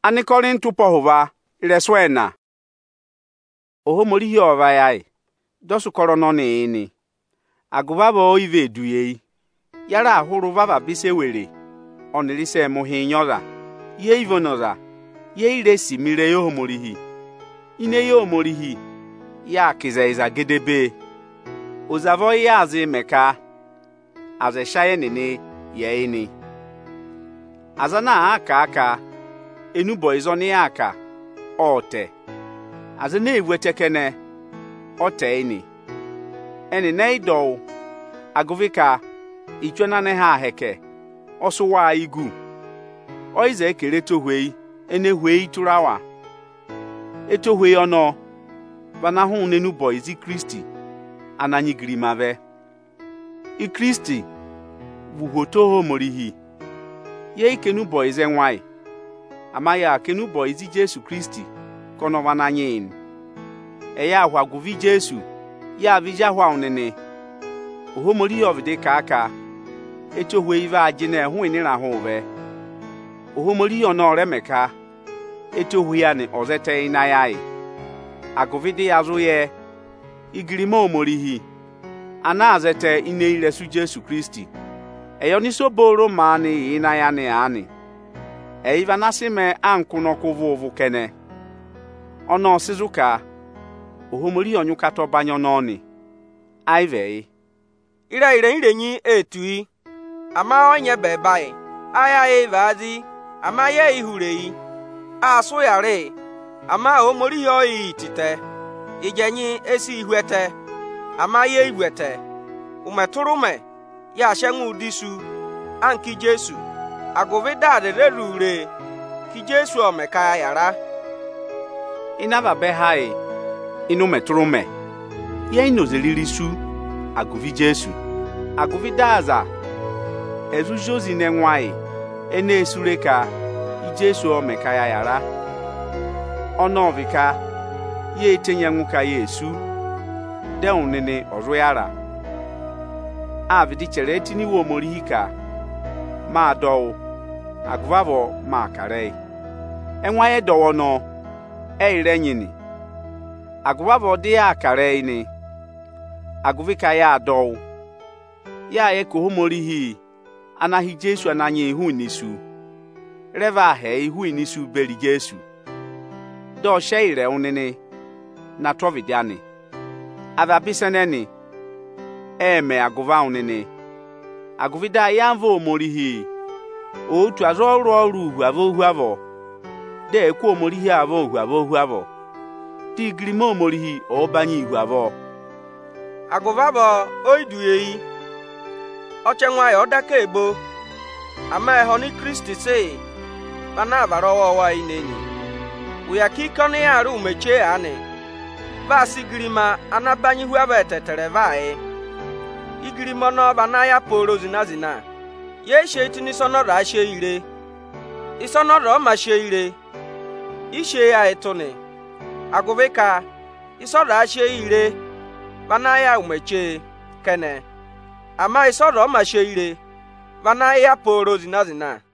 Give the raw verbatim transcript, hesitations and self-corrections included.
Anikorin tupo hova ireswena. Oho morihi ova yai. Dosu korono ni ini. Aguvabo ive duyei. Yara ahuru vava bise were. Onilise muhinyoza. Ye ivonoza. Ye iresi mire yo morihi. Ine yo morihi. Ya kizaiza gedebe. Uzavo yazi meka. Aze shaye nene ye ini. Azana aka aka. Enu boizoni aka. Ote. Azane iwetekene. Ote ini. Eni neido. Aguvika. Ichwana ne ha heke. Osuwa igu. Oize ekere tohwei. Ene hwei turawa. Eto hwei ono. Vanahu nenu boizi Kristi. Ananyi grimave. I Kristi. Vuhotoho morihi. Ye ikenu boize nwai. Amaya kenu boizi Jesu Kristi. Kono vananyin. Eya hwa guvi Jesu. Ya vija hwa unene. Oho morihi ovide ka aka. Eto hwei va ajine hu inira hove. Oho morihi ono remeka. Eto hwei ane ozete inayai. Aguvide azuye. Igirimo morihi. Ana azete ine iresu Jesu Kristi. Eyo niso boro mani inayane ani. Eiva nasime ankuno kuvuvu kene. Ono sizuka. Ohomori onyukato banyo noni. Aive. Ira ire ire nyi etui. Ama onye bebai. Aya evazi. Ama ye ihurei. Asu yare. Ama omori yo itite. Ijenyi esi ihwete. Ama ye ihwete. Umeturume. Ya shengu disu. Anki Jesu. Agovida de rure. Ki Jesu omeka yara. Inava behai. Inu meturume. Ye inozeli su. Agovi Jesu. Agovida aza. Ezu jozi ne nwai. Ene esureka. I Jesu omeka yara. Onovika. Ye etenye nwoka ye esu. De unene oruyara. Avidi chere etiniwo morihika. Ma dowo. Agvavo ma karei. Enwaye dowo no. E irenyini. Agvavo de ya karei ni. Aguvika ya dowo. Ya eko homorihi. Anahi Jesu ananye ihu nisu. Reva he ihu nisu beri Jesu. Do sheire unene. Na tovidiani. Ava biseneni. Eme aguva unene. Aguvida yanvo morihi. O tu azo ro ru huavo huavo. De ekwo morihi avo huavo huavo. Ti grimo morihi o banyi huavo. Aguvabo oiduyei. Ochenwa ya odaka ebo. Ama ehoni Kristi se. Bana varowo wa ineni. Uyakikone ya ru meche ane. Vasi grima anabanyi huavo etetere vae. Igirimo no banaya poro zina zina. Ye sheti ni sonoro ashe ire. Isonoro ma she ire. Ishe ya etone. Aguveka. Isoro ashe ire. Banaya umeche kene. Ama isoro ma she ire. Banaya poro zina zina.